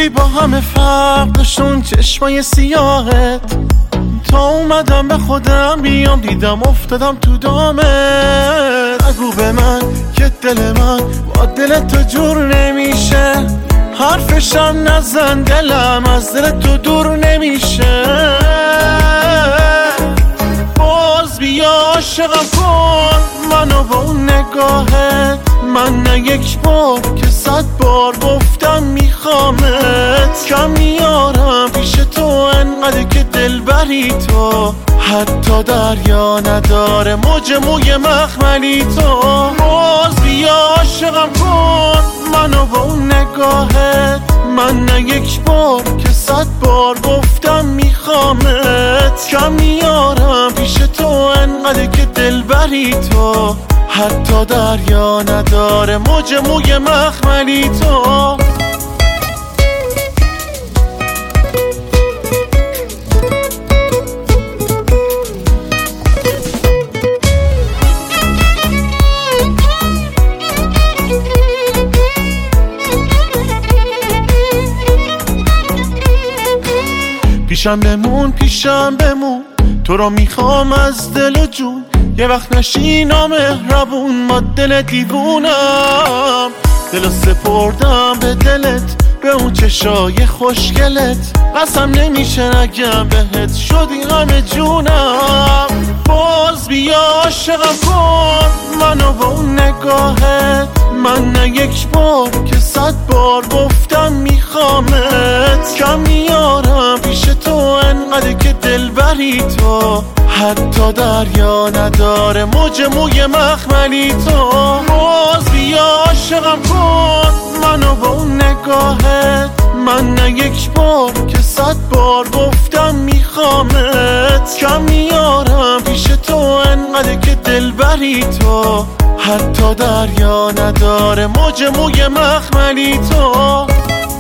خیلی با همه فرق داشتون چشمای سیاهت. تا اومدم به خودم بیام دیدم افتادم تو دامت. نگو به من که دل من با دل تو جور نمیشه، حرفشم نزن دلم از دل تو دور نمیشه. باز بیا عاشقم کن منو با اون نگاهت. من نه یک بار که 100 بار گفتم میخوامت. کم میارم پیش تو انقدر که دل بری تو، حتی دریا نداره موج موی مخملی تو. باز بیا عاشقم کن منو با اون نگاهت. من نه یک بار که 100 بار گفتم میخوامت. کم میارم پیش تو انقدر که دل بری تو، حتی دریا نداره موج موی مخملی تو. پیشم بمون تو رو میخوام از دل و جون. یه وقت نشی نامهربون ما دل دیوونم. دلو سپردم به دلت به اون چشای خوشگلت. قسم نمیشه نگم بهت شدی همه جونم. باز بیا عاشقم کن منو با اون نگاهت. من نه یک بار که 100 بار گفتم میخوامت. کم میارم پیش تو انقدر که دل بری تو، حتی دریا نداره موج موی مخملی تو. باز بیا عاشقم کن منو با اون نگاهت. من نه یک بار که 100 بار گفتم میخوامت. کم میارم پیش تو انقدر که دل بری تو، حتی دریا نداره موج موی مخملی تو.